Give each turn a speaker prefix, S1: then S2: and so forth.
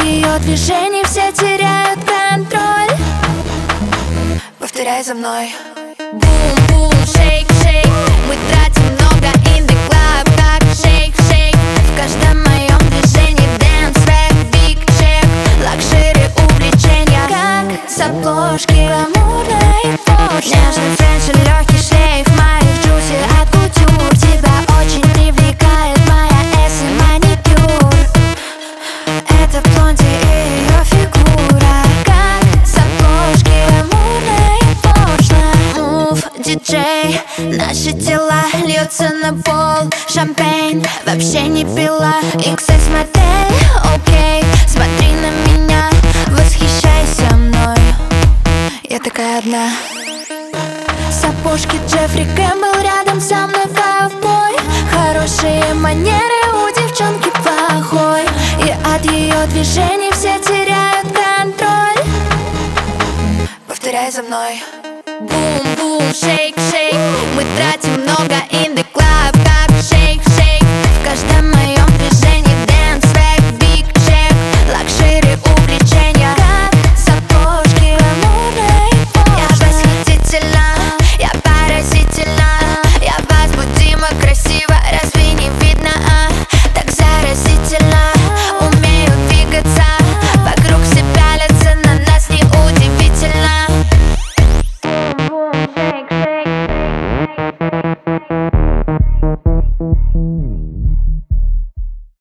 S1: ее движений все теряют контроль. Повторяй за мной. Бум-бум, шейк-шейк. Мы тратим много in the club, как шейк-шейк. В каждом моем движении dance, рэп, big check. Лакшери, увлечения, как с обложки гламурной почты. Нежный френч и легкий шлейф моих джуси от кутюр. Тебя очень привлекает моя эс и маникюр. Это блонди и ее фигура, как с обложки гламурной почты. Мув, диджей, наши тела льются на пол. Шампейн, вообще не пила. XS модель, окей. Смотри на меня, восхищайся мной. Я такая одна. Сапожки Джеффри Кэмпбелл рядом со мной ковбой. Хорошие манеры у девчонки плохой. И от ее движений все теряют контроль. Повторяй за мной. Бум-бум, шейк-шейк. Мы тратим много